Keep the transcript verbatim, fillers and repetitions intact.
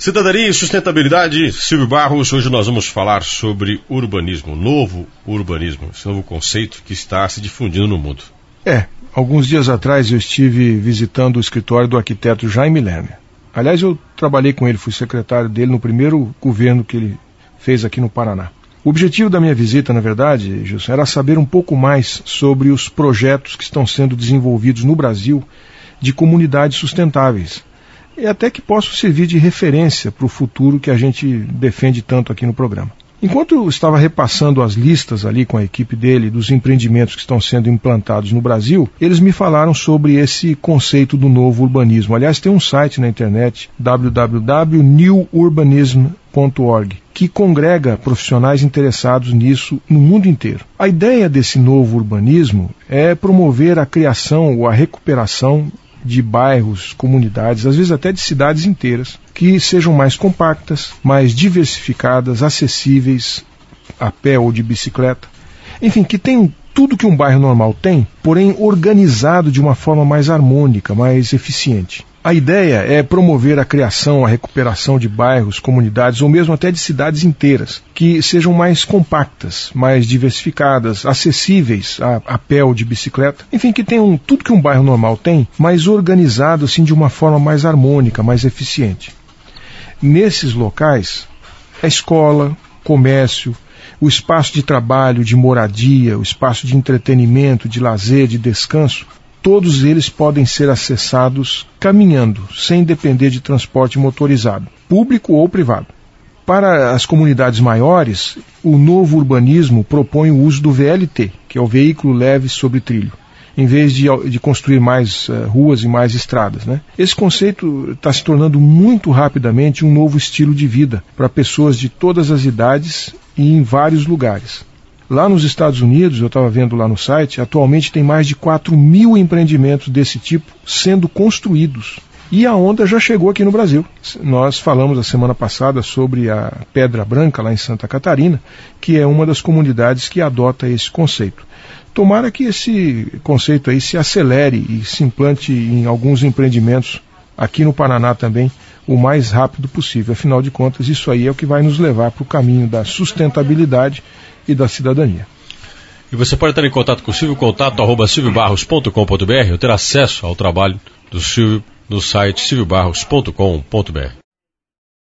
Cidadania e sustentabilidade, Silvio Barros. Hoje nós vamos falar sobre urbanismo, novo urbanismo, esse novo conceito que está se difundindo no mundo. É, alguns dias atrás eu estive visitando o escritório do arquiteto Jaime Lerner. Aliás, eu trabalhei com ele, fui secretário dele no primeiro governo que ele fez aqui no Paraná. O objetivo da minha visita, na verdade, Gilson, era saber um pouco mais sobre os projetos que estão sendo desenvolvidos no Brasil de comunidades sustentáveis. E até que possam servir de referência para o futuro que a gente defende tanto aqui no programa. Enquanto eu estava repassando as listas ali com a equipe dele dos empreendimentos que estão sendo implantados no Brasil, eles me falaram sobre esse conceito do novo urbanismo. Aliás, tem um site na internet, w w w ponto new urbanism ponto org, que congrega profissionais interessados nisso no mundo inteiro. A ideia desse novo urbanismo é promover a criação ou a recuperação de bairros, comunidades, às vezes até de cidades inteiras, que sejam mais compactas, mais diversificadas, acessíveis a pé ou de bicicleta. Enfim, que tenham tudo que um bairro normal tem, porém organizado de uma forma mais harmônica, mais eficiente. A ideia é promover a criação, a recuperação de bairros, comunidades ou mesmo até de cidades inteiras, que sejam mais compactas, mais diversificadas, acessíveis a, a pé ou de bicicleta. Enfim, que tenham tudo que um bairro normal tem, mas organizado assim de uma forma mais harmônica, mais eficiente. Nesses locais, a escola, comércio, o espaço de trabalho, de moradia, o espaço de entretenimento, de lazer, de descanso, todos eles podem ser acessados caminhando, sem depender de transporte motorizado, público ou privado. Para as comunidades maiores, o novo urbanismo propõe o uso do V L T, que é o veículo leve sobre trilho, em vez de, de construir mais uh, ruas e mais estradas, né? Esse conceito está se tornando muito rapidamente um novo estilo de vida para pessoas de todas as idades e em vários lugares. Lá nos Estados Unidos, eu estava vendo lá no site, atualmente tem mais de quatro mil empreendimentos desse tipo sendo construídos. E a onda já chegou aqui no Brasil. Nós falamos a semana passada sobre a Pedra Branca, lá em Santa Catarina, que é uma das comunidades que adota esse conceito. Tomara que esse conceito aí se acelere e se implante em alguns empreendimentos aqui no Paraná também, o mais rápido possível. Afinal de contas, isso aí é o que vai nos levar para o caminho da sustentabilidade e da cidadania. E você pode estar em contato com o Silvio, contato arroba silvio barros ponto com ponto b r, ou ter acesso ao trabalho do Silvio no site silvio barros ponto com ponto b r.